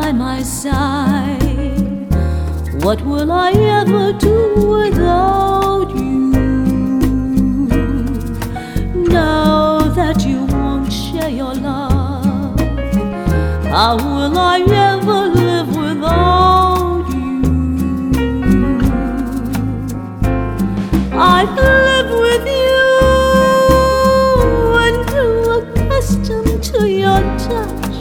by my side. What will I ever do without you? Now that you won't share your love, how will I ever live without you? I've lived with you and grew accustomed to your touch.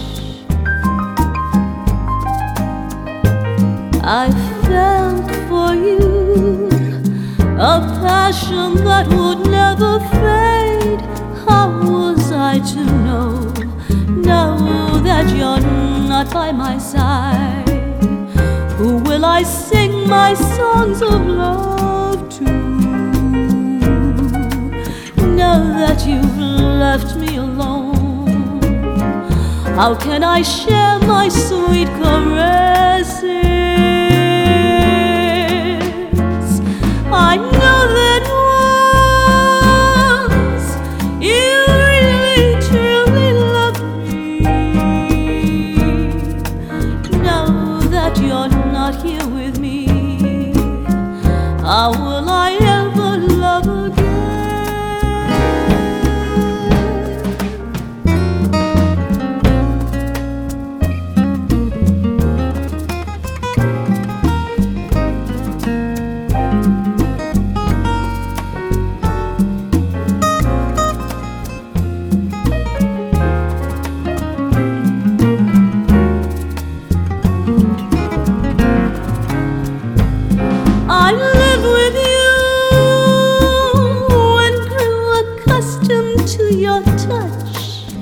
I felt for you a passion that would never fade. How was I to know, now that you're not by my side? Who will I sing my songs of love to, now that you've left me alone? How can I share my sweet caresses? I know that once you really truly loved me. Now that you're not here with me, how will I ever love again? I lived with you and grew accustomed to your touch.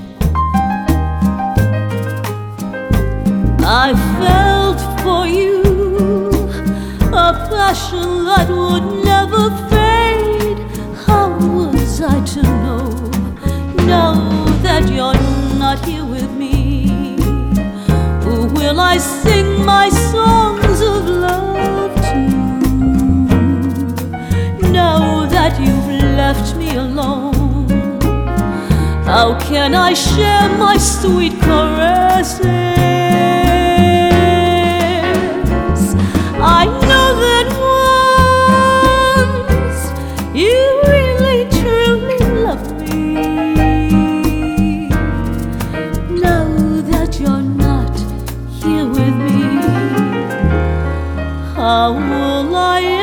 I felt for you a passion that would never fade. How was I to know, now that you're not here with me? Who will I sing my songs of love to, now that you've left me alone? How can I share my sweet caresses? I know that once you really truly loved me. Now that you're not here with me, how will I